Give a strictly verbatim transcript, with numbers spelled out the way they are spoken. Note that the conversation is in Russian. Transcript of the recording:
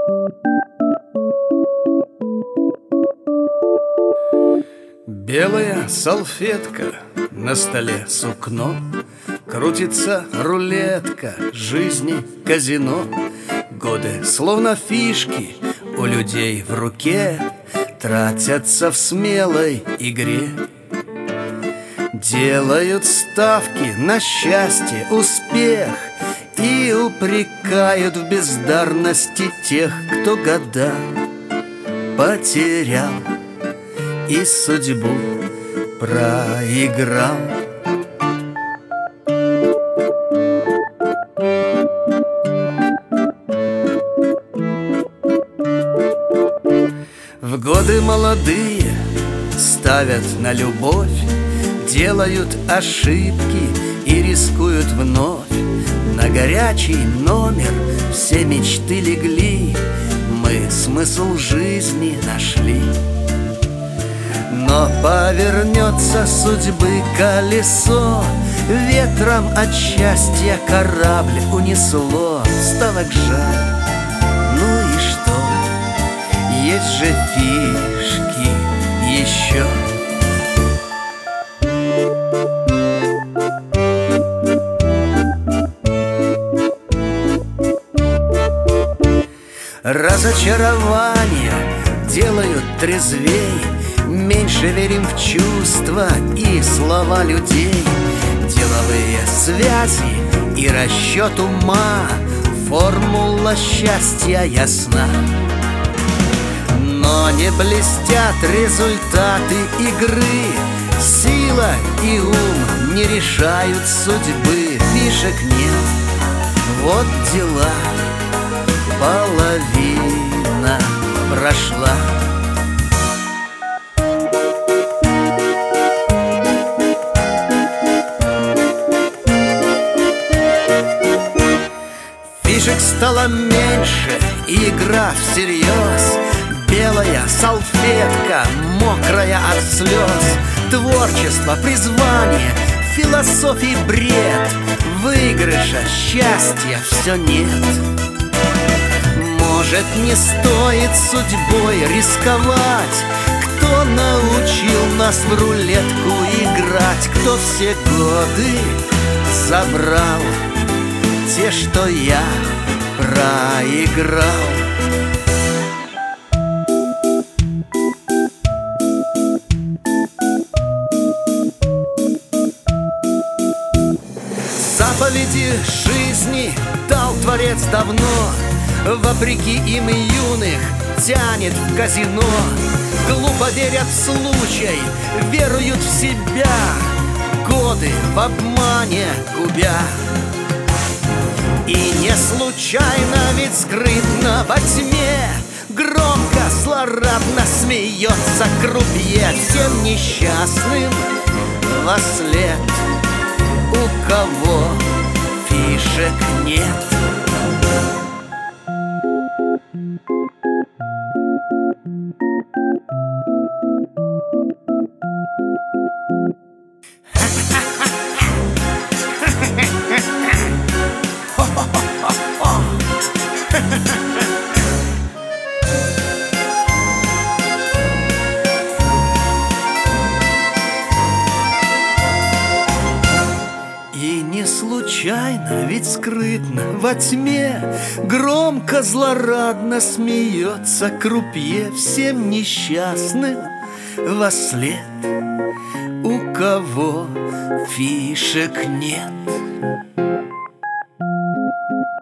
Белая салфетка, на столе сукно, крутится рулетка жизни казино. Годы, словно фишки, у людей в руке тратятся в смелой игре. Делают ставки на счастье, успех и упрекают в бездарности тех, кто года потерял и судьбу проиграл. В годы молодые ставят на любовь, делают ошибки и рискуют вновь. На горячий номер все мечты легли, мы смысл жизни нашли. Но повернется судьбы колесо, ветром от счастья корабль унесло. Стало жаль, ну и что? Есть же фишки еще. Разочарования делают трезвей, меньше верим в чувства и слова людей. Деловые связи и расчет ума, формула счастья ясна. Но не блестят результаты игры, сила и ум не решают судьбы. Фишек нет, вот дела, половина прошла. Фишек стало меньше, и игра всерьез. Белая салфетка, мокрая от слез. Творчество, призвание, философии бред. Выигрыша, счастья все нет. Может, не стоит судьбой рисковать? Кто научил нас в рулетку играть? Кто все годы забрал те, что я проиграл? Заповеди жизни дал Творец давно, вопреки им юных тянет в казино. Глупо верят в случай, веруют в себя, годы в обмане губя. И не случайно, ведь скрытно во тьме громко, злорадно смеется крупье. Всем несчастным вослед, у кого фишек нет. И не случайно, ведь скрытно во тьме громко, злорадно смеется крупье. Всем несчастным вослед, у кого фишек нет.